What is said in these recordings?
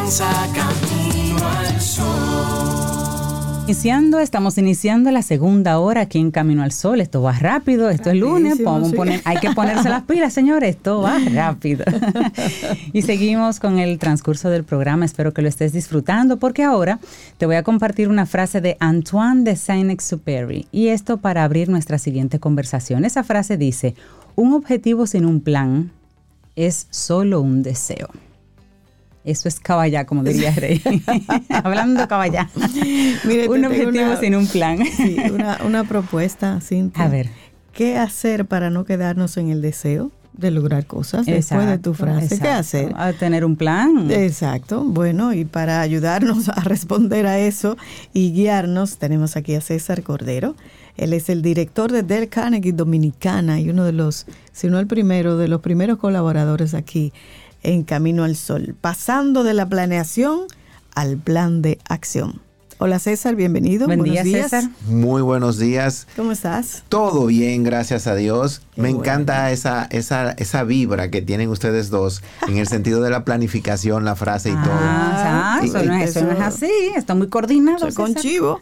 Comienza Camino al Sol. Estamos iniciando la segunda hora aquí en Camino al Sol. Esto va rápido, esto es lunes, hay que ponerse las pilas, señores, esto va rápido. Y seguimos con el transcurso del programa, espero que lo estés disfrutando, porque ahora te voy a compartir una frase de Antoine de Saint-Exupéry, y esto para abrir nuestra siguiente conversación. Esa frase dice: un objetivo sin un plan es solo un deseo. Eso es caballá, como diría Rey. Hablando caballá. Mire, un objetivo sin un plan. Sí, una propuesta, Cintia. A ver. ¿Qué hacer para no quedarnos en el deseo de lograr cosas después de tu frase? Exacto. ¿Qué hacer? A tener un plan. Exacto. Bueno, y para ayudarnos a responder a eso y guiarnos, tenemos aquí a César Cordero. Él es el director de Dale Carnegie Dominicana y uno de los, si no el primero, de los primeros colaboradores aquí en Camino al Sol, pasando de la planeación al plan de acción. Hola César, bienvenido. Buenos días, César. Muy buenos días. ¿Cómo estás? Todo bien, gracias a Dios. Me encanta esa vibra que tienen ustedes dos en el sentido de la planificación, la frase y todo. Eso no es así, está muy coordinado. Con chivo.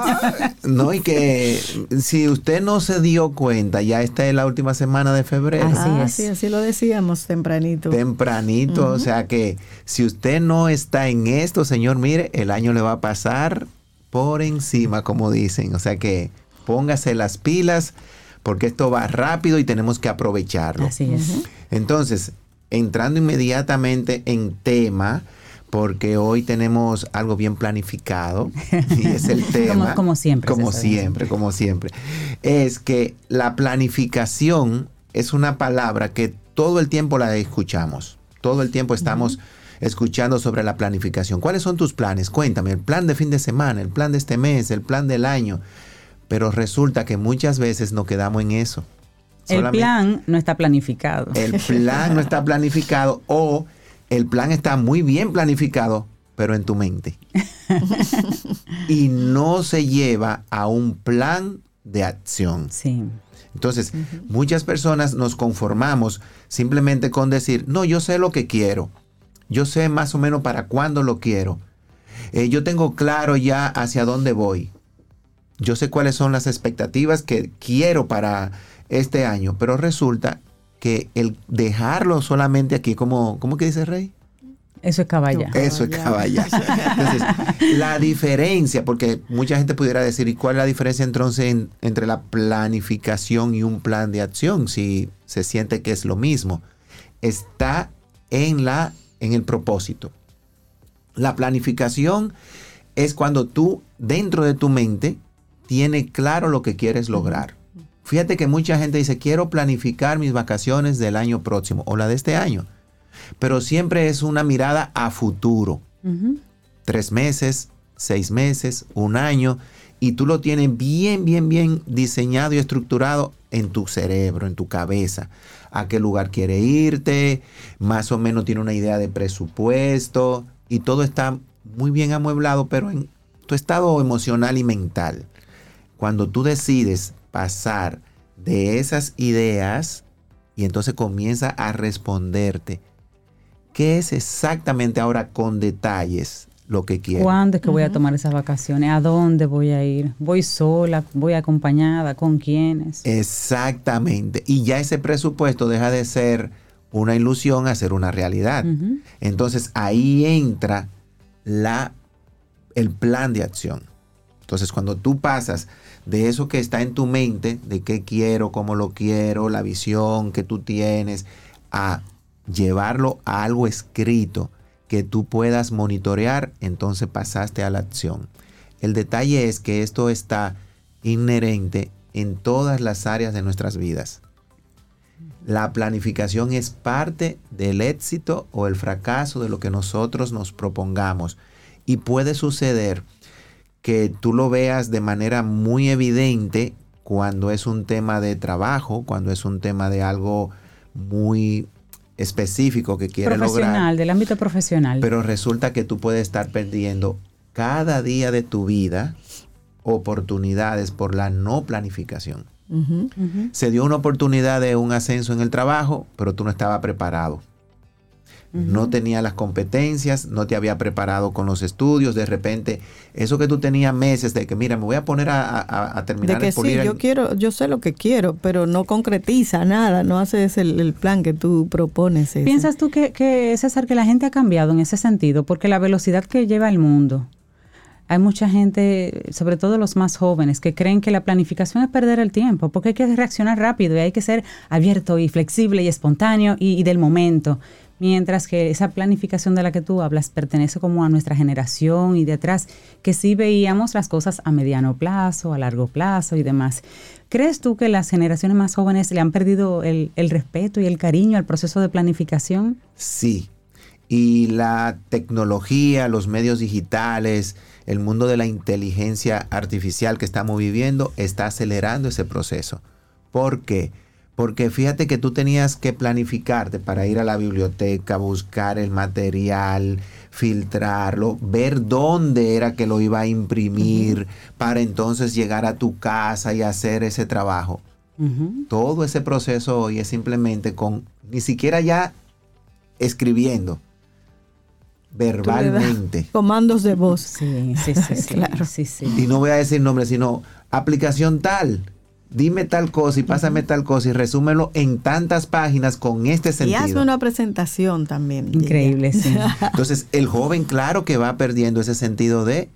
No, y que si usted no se dio cuenta, ya esta es la última semana de febrero. Así lo decíamos tempranito. Tempranito, o sea que si usted no está en esto, señor, mire, el año le va a pasar por encima, como dicen. O sea que póngase las pilas, porque esto va rápido y tenemos que aprovecharlo. Así es. Entonces, entrando inmediatamente en tema, porque hoy tenemos algo bien planificado, y es el tema. Como siempre. Como siempre. Es que la planificación es una palabra que todo el tiempo la escuchamos. Todo el tiempo estamos escuchando sobre la planificación. ¿Cuáles son tus planes? Cuéntame, el plan de fin de semana, el plan de este mes, el plan del año. Pero resulta que muchas veces nos quedamos en eso. El plan no está planificado. El plan no está planificado, o el plan está muy bien planificado, pero en tu mente. Y no se lleva a un plan de acción. Sí. Entonces, muchas personas nos conformamos simplemente con decir, no, yo sé lo que quiero. Yo sé más o menos para cuándo lo quiero. Yo tengo claro ya hacia dónde voy. Yo sé cuáles son las expectativas que quiero para este año. Pero resulta que el dejarlo solamente aquí, ¿cómo que dice Rey? Eso es caballa. Eso es caballa. Entonces, la diferencia, porque mucha gente pudiera decir, ¿y cuál es la diferencia entonces entre la planificación y un plan de acción? Si se siente que es lo mismo. Está en el propósito. La planificación es cuando tú, dentro de tu mente, tienes claro lo que quieres lograr. Fíjate que mucha gente dice, quiero planificar mis vacaciones del año próximo o la de este año. Pero siempre es una mirada a futuro. 3 meses, 6 meses, 1 año. Y tú lo tienes bien diseñado y estructurado en tu cerebro, en tu cabeza. A qué lugar quiere irte, más o menos tiene una idea de presupuesto. Y todo está muy bien amueblado, pero en tu estado emocional y mental. Cuando tú decides pasar de esas ideas y entonces comienza a responderte, ¿qué es exactamente ahora con detalles lo que quiero? ¿Cuándo es que voy a tomar esas vacaciones? ¿A dónde voy a ir? ¿Voy sola? ¿Voy acompañada? ¿Con quiénes? Exactamente. Y ya ese presupuesto deja de ser una ilusión a ser una realidad. Entonces ahí entra el plan de acción. Entonces cuando tú pasas de eso que está en tu mente, de qué quiero, cómo lo quiero, la visión que tú tienes, a llevarlo a algo escrito que tú puedas monitorear, entonces pasaste a la acción. El detalle es que esto está inherente en todas las áreas de nuestras vidas. La planificación es parte del éxito o el fracaso de lo que nosotros nos propongamos. Y puede suceder que tú lo veas de manera muy evidente cuando es un tema de trabajo, cuando es un tema de algo muy específico que quiere lograr. Profesional, del ámbito profesional. Pero resulta que tú puedes estar perdiendo cada día de tu vida oportunidades por la no planificación. Se dio una oportunidad de un ascenso en el trabajo, pero tú no estabas preparado. no tenía las competencias, no te había preparado con los estudios, de repente, eso que tú tenías meses de que, mira, me voy a poner a terminar de que sí, yo sé lo que quiero, pero no concretiza nada, no haces el plan que tú propones. Ese. ¿Piensas tú que, César, que la gente ha cambiado en ese sentido? Porque la velocidad que lleva el mundo, hay mucha gente, sobre todo los más jóvenes, que creen que la planificación es perder el tiempo, porque hay que reaccionar rápido y hay que ser abierto y flexible y espontáneo y del momento. Mientras que esa planificación de la que tú hablas pertenece como a nuestra generación y de atrás, que sí veíamos las cosas a mediano plazo, a largo plazo y demás. ¿Crees tú que las generaciones más jóvenes le han perdido el respeto y el cariño al proceso de planificación? Sí, y la tecnología, los medios digitales, el mundo de la inteligencia artificial que estamos viviendo está acelerando ese proceso. ¿Por qué? Porque fíjate que tú tenías que planificarte para ir a la biblioteca, buscar el material, filtrarlo, ver dónde era que lo iba a imprimir, para entonces llegar a tu casa y hacer ese trabajo. Todo ese proceso hoy es simplemente ni siquiera ya escribiendo, verbalmente. Comandos de voz. Sí, claro. Sí. Y no voy a decir nombre, sino aplicación tal. Dime tal cosa y pásame tal cosa y resúmelo en tantas páginas con este sentido. Y hazme una presentación también. Increíble, sí. Entonces, el joven, claro que va perdiendo ese sentido de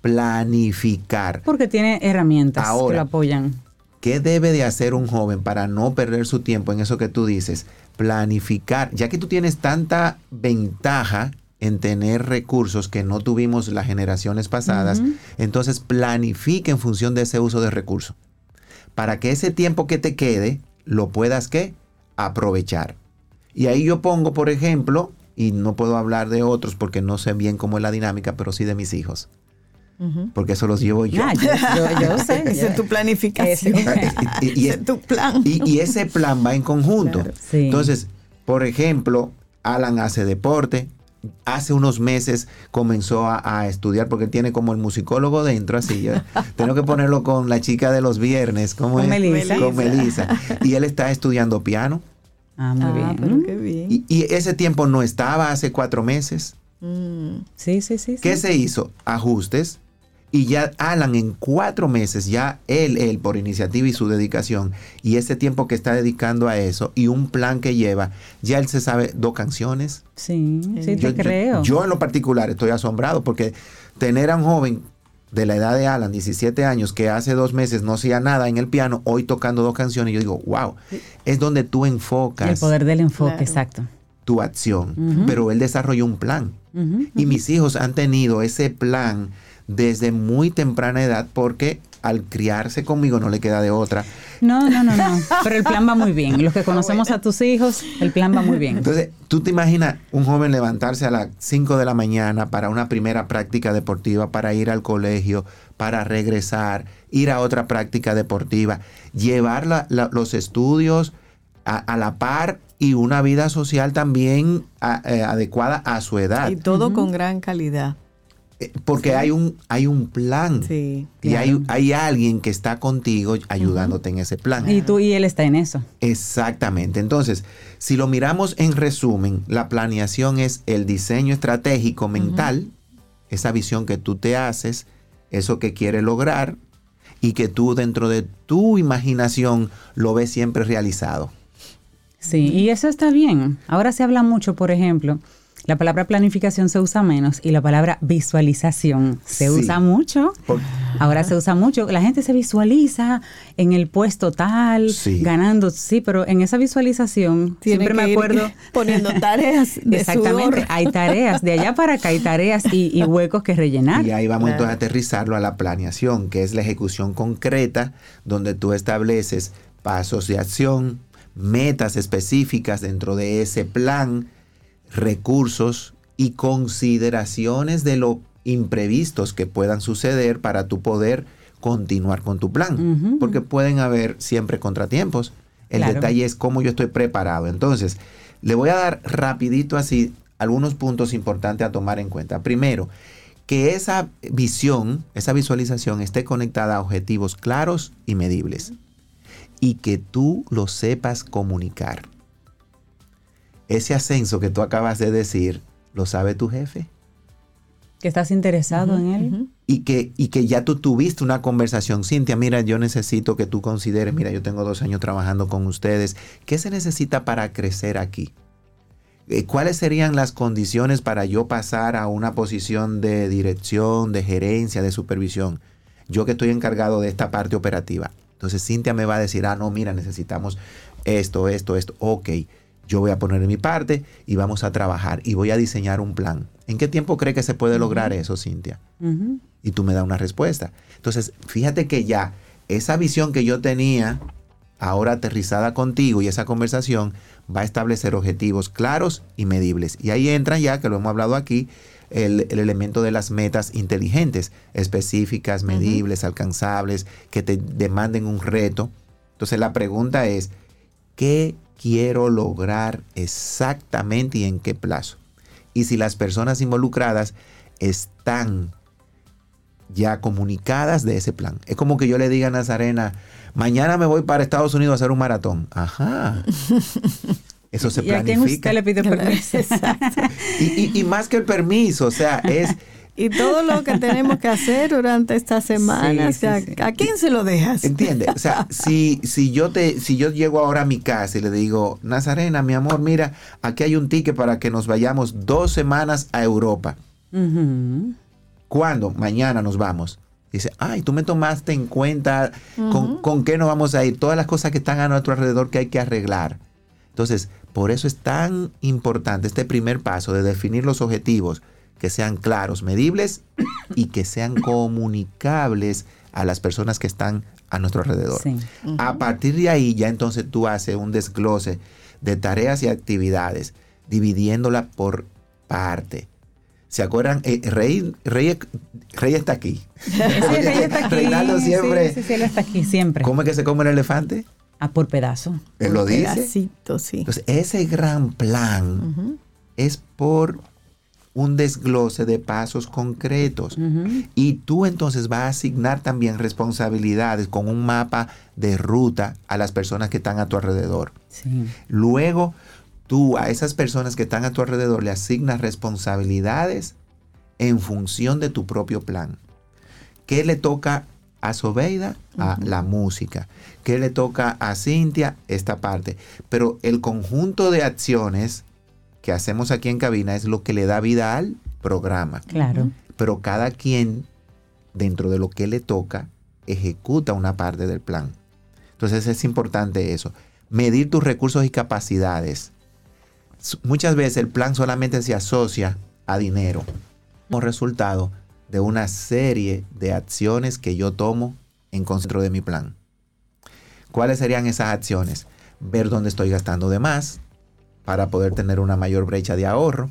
planificar. Porque tiene herramientas que lo apoyan. ¿Qué debe de hacer un joven para no perder su tiempo en eso que tú dices? Planificar. Ya que tú tienes tanta ventaja en tener recursos que no tuvimos las generaciones pasadas, entonces planifica en función de ese uso de recursos. Para que ese tiempo que te quede, lo puedas, ¿qué? Aprovechar. Y ahí yo pongo, por ejemplo, y no puedo hablar de otros porque no sé bien cómo es la dinámica, pero sí de mis hijos. Porque eso los llevo yo. Yo sé. Esa es tu planificación. Ese es tu plan. Y ese plan va en conjunto. Claro, sí. Entonces, por ejemplo, Alan hace deporte. Hace unos meses comenzó a estudiar porque tiene como el musicólogo dentro, así. Tengo que ponerlo con la chica de los viernes, con Melissa. Y él está estudiando piano. Muy bien. Pero qué bien. Y ese tiempo no estaba hace 4 meses. Sí. ¿Qué se hizo? Ajustes. Y ya Alan en 4 meses, ya él por iniciativa y su dedicación, y ese tiempo que está dedicando a eso, y un plan que lleva, ya él se sabe 2 canciones. Sí, te creo. Yo en lo particular estoy asombrado porque tener a un joven de la edad de Alan, 17 años, que hace 2 meses no hacía nada en el piano, hoy tocando 2 canciones, yo digo, wow, es donde tú enfocas. El poder del enfoque, claro. Exacto. Tu acción. Pero él desarrolló un plan. Y mis hijos han tenido ese plan desde muy temprana edad porque al criarse conmigo no le queda de otra. No. Pero el plan va muy bien. Los que conocemos a tus hijos, el plan va muy bien. Entonces, tú te imaginas un joven levantarse a las 5 de la mañana para una primera práctica deportiva, para ir al colegio, para regresar, ir a otra práctica deportiva, llevar los estudios a la par y una vida social también adecuada a su edad. Y todo con gran calidad. Porque sí. hay un plan. Sí, claro. Y hay alguien que está contigo ayudándote en ese plan. Y él está en eso. Exactamente. Entonces, si lo miramos en resumen, la planeación es el diseño estratégico mental, esa visión que tú te haces, eso que quieres lograr y que tú dentro de tu imaginación lo ves siempre realizado. Sí, y eso está bien. Ahora se habla mucho, por ejemplo, la palabra planificación se usa menos y la palabra visualización se usa mucho. Ahora se usa mucho. La gente se visualiza en el puesto tal, ganando. Sí, pero en esa visualización siempre me acuerdo poniendo tareas de exactamente, sudor. Hay tareas. De allá para acá hay tareas y huecos que rellenar. Y ahí vamos entonces a aterrizarlo a la planeación, que es la ejecución concreta, donde tú estableces pasos de acción, metas específicas dentro de ese plan, recursos y consideraciones de lo imprevistos que puedan suceder para tú poder continuar con tu plan. Porque pueden haber siempre contratiempos. El detalle es cómo yo estoy preparado. Entonces, le voy a dar rapidito así algunos puntos importantes a tomar en cuenta. Primero, que esa visión, esa visualización esté conectada a objetivos claros y medibles. Y que tú lo sepas comunicar. ese ascenso que tú acabas de decir, ¿lo sabe tu jefe? Que estás interesado en él. Y que ya tú tuviste una conversación. Cintia, mira, yo necesito que tú consideres, mira, yo tengo 2 años trabajando con ustedes. ¿Qué se necesita para crecer aquí? ¿Cuáles serían las condiciones para yo pasar a una posición de dirección, de gerencia, de supervisión? Yo que estoy encargado de esta parte operativa. Entonces Cintia me va a decir, no, mira, necesitamos esto. Ok, yo voy a poner mi parte y vamos a trabajar y voy a diseñar un plan. ¿En qué tiempo cree que se puede lograr eso, Cintia? Y tú me das una respuesta. Entonces, fíjate que ya esa visión que yo tenía, ahora aterrizada contigo y esa conversación, va a establecer objetivos claros y medibles. Y ahí entra ya, que lo hemos hablado aquí, el elemento de las metas inteligentes, específicas, medibles, alcanzables, que te demanden un reto. Entonces, la pregunta es, ¿qué quiero lograr exactamente y en qué plazo? Y si las personas involucradas están ya comunicadas de ese plan. Es como que yo le diga a Nazarena, mañana me voy para Estados Unidos a hacer un maratón. Ajá. Eso se planifica. ¿Y a quién usted le pide permiso? Exacto. Y más que el permiso, o sea, es... Y todo lo que tenemos que hacer durante esta semana, Sí, sí, sí. ¿a quién se lo dejas? ¿Entiendes? O sea, si yo llego ahora a mi casa y le digo, Nazarena, mi amor, mira, aquí hay un ticket para que nos vayamos 2 semanas a Europa. ¿Cuándo? Mañana nos vamos. Dice, ay, tú me tomaste en cuenta con qué nos vamos a ir, todas las cosas que están a nuestro alrededor que hay que arreglar. Entonces, por eso es tan importante este primer paso de definir los objetivos, que sean claros, medibles y que sean comunicables a las personas que están a nuestro alrededor. Sí. A partir de ahí, ya entonces tú haces un desglose de tareas y actividades, dividiéndola por parte. ¿Se acuerdan? Rey está aquí. Sí, Rey está aquí. Reinaldo siempre. Sí, él está aquí siempre. ¿Cómo es que se come el elefante? Por pedazo. Él lo dice. Pedacito, sí. Entonces, ese gran plan es por un desglose de pasos concretos. Y tú entonces vas a asignar también responsabilidades con un mapa de ruta a las personas que están a tu alrededor. Sí. Luego, tú a esas personas que están a tu alrededor le asignas responsabilidades en función de tu propio plan. ¿Qué le toca a Sobeida? A la música. ¿Qué le toca a Cintia? Esta parte. Pero el conjunto de acciones que hacemos aquí en cabina es lo que le da vida al programa. Claro. Pero cada quien, dentro de lo que le toca, ejecuta una parte del plan. Entonces es importante eso. Medir tus recursos y capacidades. Muchas veces el plan solamente se asocia a dinero como resultado de una serie de acciones que yo tomo en concepto de mi plan. ¿Cuáles serían esas acciones? Ver dónde estoy gastando de más para poder tener una mayor brecha de ahorro.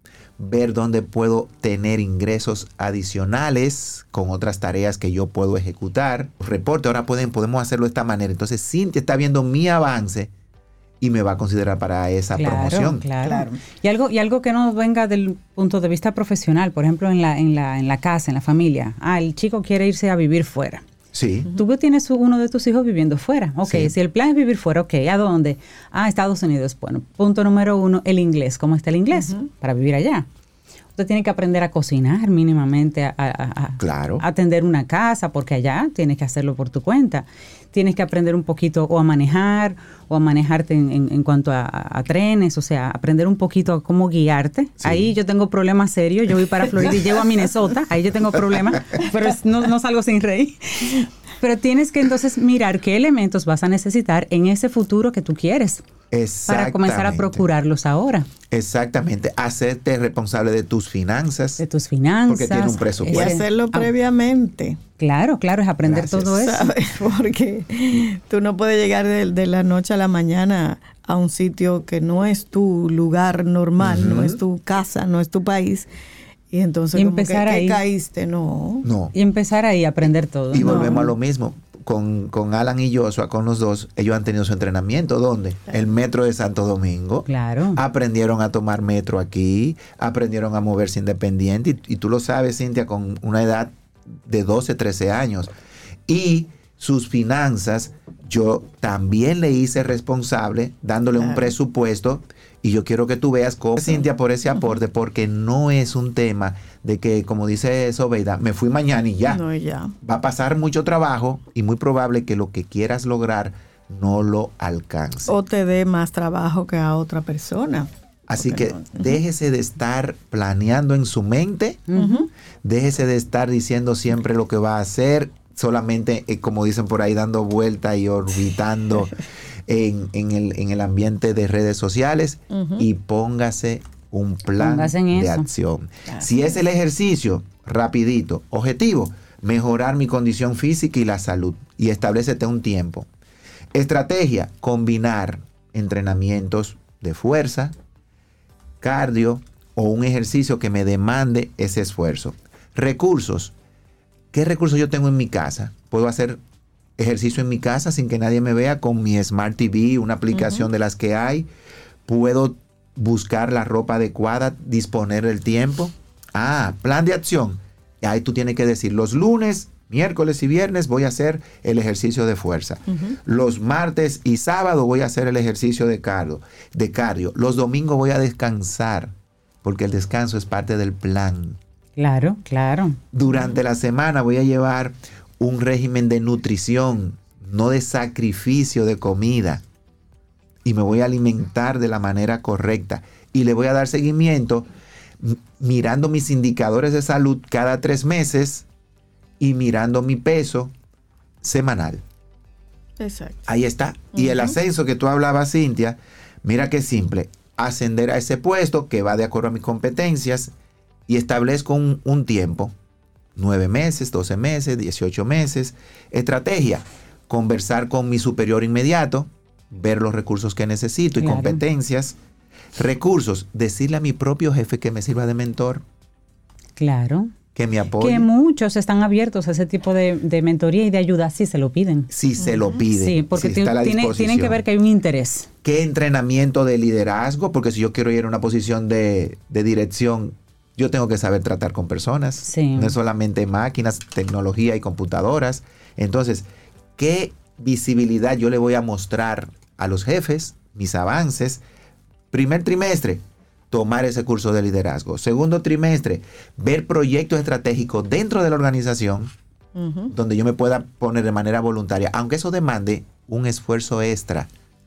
Ver dónde puedo tener ingresos adicionales con otras tareas que yo puedo ejecutar. Reporte, ahora podemos hacerlo de esta manera. Entonces Cintia está viendo mi avance y me va a considerar para esa promoción. Claro. Y algo que no venga del punto de vista profesional, por ejemplo, en la casa, en la familia. El chico quiere irse a vivir fuera. Sí. Tú tienes uno de tus hijos viviendo fuera. Ok, Sí. Si el plan es vivir fuera, ok, ¿a dónde? Estados Unidos. Bueno, punto número 1, el inglés. ¿Cómo está el inglés? Para vivir allá. Usted tiene que aprender a cocinar mínimamente, Claro. a atender una casa, porque allá tienes que hacerlo por tu cuenta. Tienes que aprender un poquito o a manejar, o a manejarte en cuanto a trenes, o sea, aprender un poquito a cómo guiarte. Sí. Ahí yo tengo problemas serios. Yo voy para Florida y llego a Minnesota. Ahí yo tengo problemas, pero no salgo sin reír. Pero tienes que entonces mirar qué elementos vas a necesitar en ese futuro que tú quieres para comenzar a procurarlos ahora. Exactamente. Hacerte responsable de tus finanzas. De tus finanzas. Porque tiene un Y presupuesto. hacerlo previamente. Claro, es aprender Gracias. todo eso. ¿Sabes? Porque tú no puedes llegar de la noche a la mañana a un sitio que no es tu lugar normal, no es tu casa, no es tu país. Y entonces, Y como que, empezar ¿qué ahí. caíste? No. No. Y empezar ahí a aprender todo. Y volvemos a lo mismo. Con Alan y Joshua, con los dos, ellos han tenido su entrenamiento. ¿Dónde? El metro de Santo Domingo. Claro. Aprendieron a tomar metro aquí, aprendieron a moverse independiente. Y tú lo sabes, Cintia, con una edad de 12, 13 años. Y sus finanzas, yo también le hice responsable, dándole un presupuesto Y yo quiero que tú veas cómo, Cintia, por ese aporte, porque no es un tema de que, como dice Sobeida, me fui mañana y ya. No, ya. Va a pasar mucho trabajo y muy probable que lo que quieras lograr no lo alcance. O te dé más trabajo que a otra persona. Así que déjese de estar planeando en su mente, déjese de estar diciendo siempre lo que va a hacer, solamente, como dicen por ahí, dando vuelta y orbitando en el ambiente de redes sociales, y póngase un plan de acción. Si es el ejercicio, rapidito, objetivo, mejorar mi condición física y la salud, y establécete un tiempo. Estrategia, combinar entrenamientos de fuerza, cardio o un ejercicio que me demande ese esfuerzo. Recursos, ¿qué recursos yo tengo en mi casa? Puedo hacer ejercicio en mi casa sin que nadie me vea con mi Smart TV, una aplicación de las que hay. Puedo buscar la ropa adecuada, disponer del tiempo. Plan de acción. Ahí tú tienes que decir, los lunes, miércoles y viernes voy a hacer el ejercicio de fuerza. Los martes y sábado voy a hacer el ejercicio de cardio. Los domingos voy a descansar, porque el descanso es parte del plan. Claro, claro. Durante la semana voy a llevar un régimen de nutrición, no de sacrificio de comida. Y me voy a alimentar de la manera correcta. Y le voy a dar seguimiento mirando mis indicadores de salud cada 3 meses y mirando mi peso semanal. Exacto. Ahí está. Y el ascenso que tú hablabas, Cintia, mira qué simple. Ascender a ese puesto que va de acuerdo a mis competencias y establezco un tiempo. 9 meses, 12 meses, 18 meses. Estrategia, conversar con mi superior inmediato, ver los recursos que necesito y competencias. Recursos, decirle a mi propio jefe que me sirva de mentor. Claro. Que me apoye. Que muchos están abiertos a ese tipo de mentoría y de ayuda si se lo piden. Si se lo piden. Sí, porque si está a la tienen que ver que hay un interés. ¿Qué entrenamiento de liderazgo? Porque si yo quiero ir a una posición de dirección, yo tengo que saber tratar con personas. Sí. No es solamente máquinas, tecnología y computadoras. Entonces, ¿qué visibilidad yo le voy a mostrar a los jefes? Mis avances. Primer trimestre, tomar ese curso de liderazgo. Segundo trimestre, ver proyectos estratégicos dentro de la organización donde yo me pueda poner de manera voluntaria, aunque eso demande un esfuerzo extra.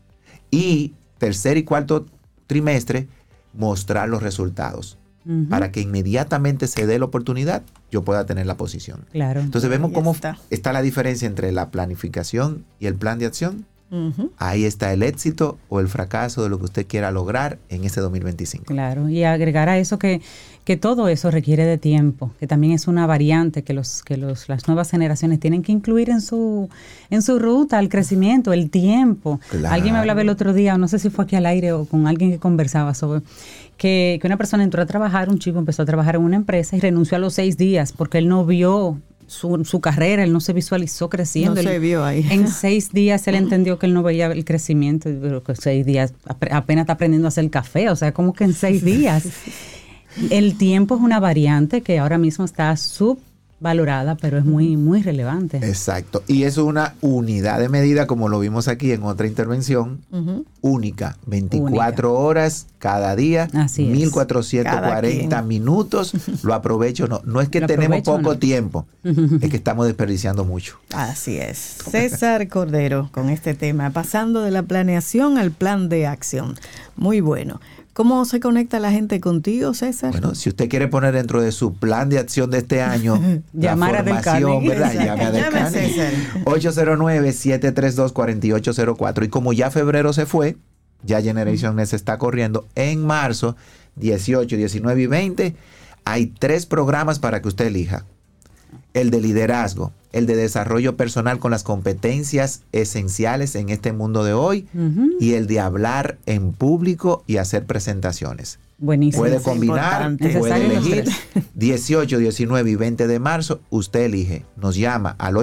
Y tercer y cuarto trimestre, mostrar los resultados para que inmediatamente se dé la oportunidad, yo pueda tener la posición. Claro. Entonces vemos cómo está la diferencia entre la planificación y el plan de acción. Ahí está el éxito o el fracaso de lo que usted quiera lograr en este 2025. Claro, y agregar a eso que todo eso requiere de tiempo, que también es una variante que las nuevas generaciones tienen que incluir en su ruta al crecimiento, el tiempo. Claro. Alguien me hablaba el otro día, no sé si fue aquí al aire o con alguien que conversaba sobre que una persona entró a trabajar, un chico empezó a trabajar en una empresa y renunció a los 6 días porque él no vio su carrera, él no se visualizó creciendo. No se vio ahí. En 6 días él entendió que él no veía el crecimiento, pero que 6 días apenas está aprendiendo a hacer café, o sea, como que en 6 días. El tiempo es una variante que ahora mismo está subvalorada, pero es muy, muy relevante. Exacto. Y es una unidad de medida, como lo vimos aquí en otra intervención, única. 24 horas cada día, Así es. 1440 minutos. Lo aprovecho. No es que tenemos poco tiempo, es que estamos desperdiciando mucho. Así es. César Cordero con este tema, pasando de la planeación al plan de acción. Muy bueno. ¿Cómo se conecta la gente contigo, César? Bueno, si usted quiere poner dentro de su plan de acción de este año la Llamar a Del formación, Carnegie. ¿verdad? Llame a Del Llame a César. Carnegie. 809-732-4804. Y como ya febrero se fue, ya Generation Next está corriendo, en marzo 18, 19 y 20 hay 3 programas para que usted elija. El de liderazgo, el de desarrollo personal con las competencias esenciales en este mundo de hoy y el de hablar en público y hacer presentaciones. Buenísimo. Puede combinar, puede elegir. 18, 19 y 20 de marzo, usted elige. Nos llama al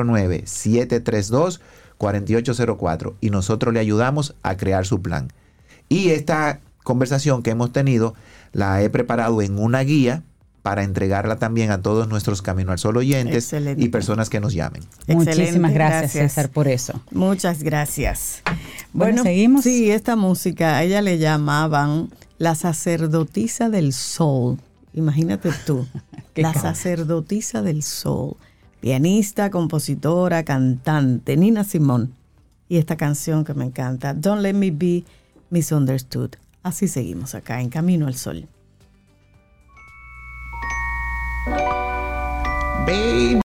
809-732-4804 y nosotros le ayudamos a crear su plan. Y esta conversación que hemos tenido la he preparado en una guía para entregarla también a todos nuestros Camino al Sol oyentes. Excelente. Y personas que nos llamen. Muchísimas gracias, César, por eso. Muchas gracias. Bueno, seguimos. Sí, esta música, a ella le llamaban la sacerdotisa del soul. Imagínate tú, la sacerdotisa del soul. Pianista, compositora, cantante, Nina Simone. Y esta canción que me encanta, Don't Let Me Be Misunderstood. Así seguimos acá en Camino al Sol. Baby.